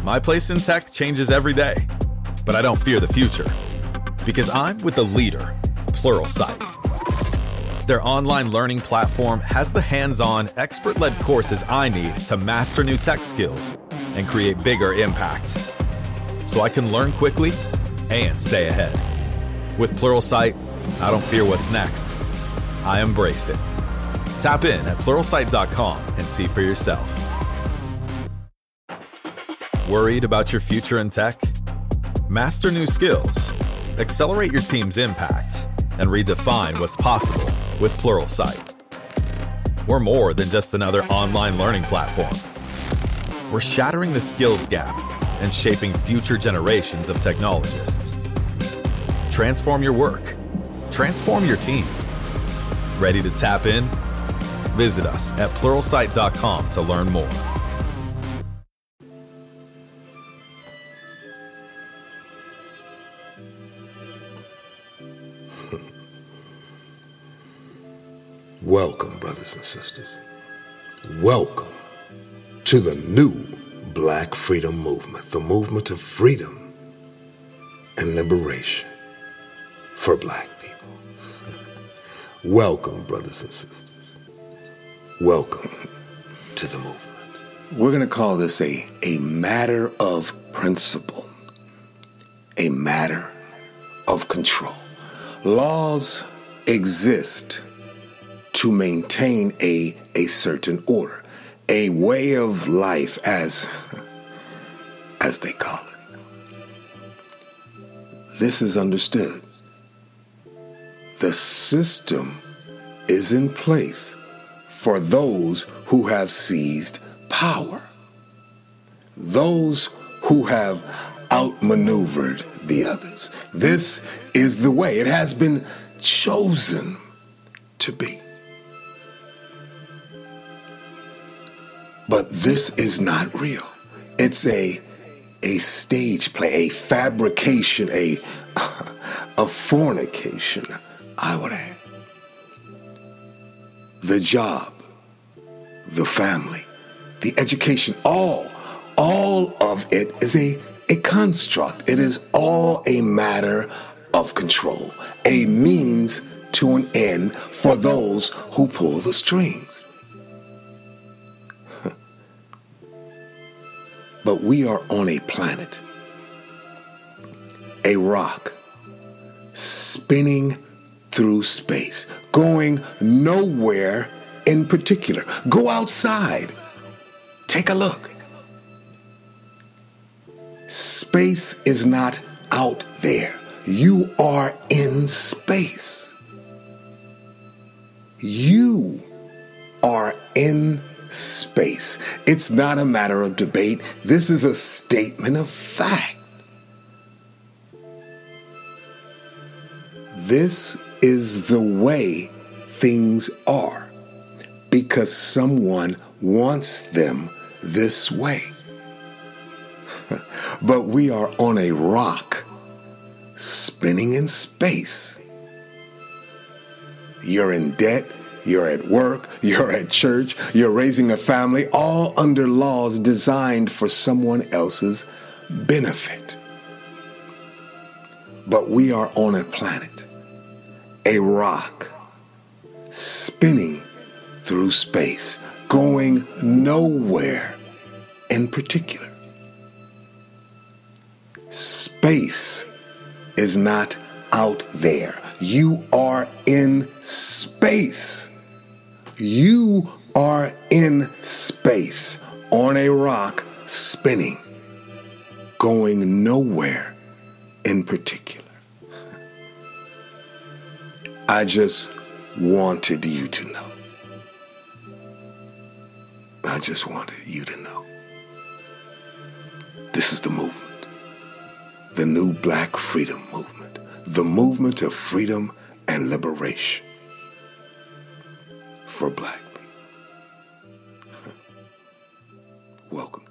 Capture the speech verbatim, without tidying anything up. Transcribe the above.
My place in tech changes every day, but I don't fear the future because I'm with the leader, Pluralsight. Their online learning platform has the hands-on, expert-led courses I need to master new tech skills and create bigger impacts, so I can learn quickly and stay ahead. With Pluralsight, I don't fear what's next. I embrace it. Tap in at pluralsight dot com and see for yourself. Worried about your future in tech? Master new skills, accelerate your team's impact, and redefine what's possible with Pluralsight. We're more than just another online learning platform. We're shattering the skills gap and shaping future generations of technologists. Transform your work. Transform your team. Ready to tap in? Visit us at pluralsight dot com to learn more. Welcome, brothers and sisters. Welcome to the new Black Freedom Movement, the movement of freedom and liberation for Black people. Welcome, brothers and sisters. Welcome to the movement. We're going to call this a, a matter of principle, a matter of control. Laws exist to maintain a, a certain order, a way of life, as, as they call it. This is understood. The system is in place for those who have seized power, those who have outmaneuvered the others. This is the way it has been chosen to be. But this is not real. It's a a stage play, a fabrication, a a fornication, I would add. The job, the family, the education, all, all of it is a, a construct. It is all a matter of control, a means to an end for those who pull the strings. But we are on a planet, a rock, spinning through space, going nowhere in particular. Go outside. Take a look. Space is not out there. You are in space. You are in space. It's not a matter of debate. This is a statement of fact. This is the way things are because someone wants them this way. But we are on a rock spinning in space. You're in debt. You're at work, you're at church, you're raising a family, all under laws designed for someone else's benefit. But we are on a planet, a rock, spinning through space, going nowhere in particular. Space is not out there. You are in space. You are in space on a rock spinning, going nowhere in particular. I just wanted you to know. I just wanted you to know. This is the movement, the new Black Freedom Movement, the movement of freedom and liberation for Black people. Welcome.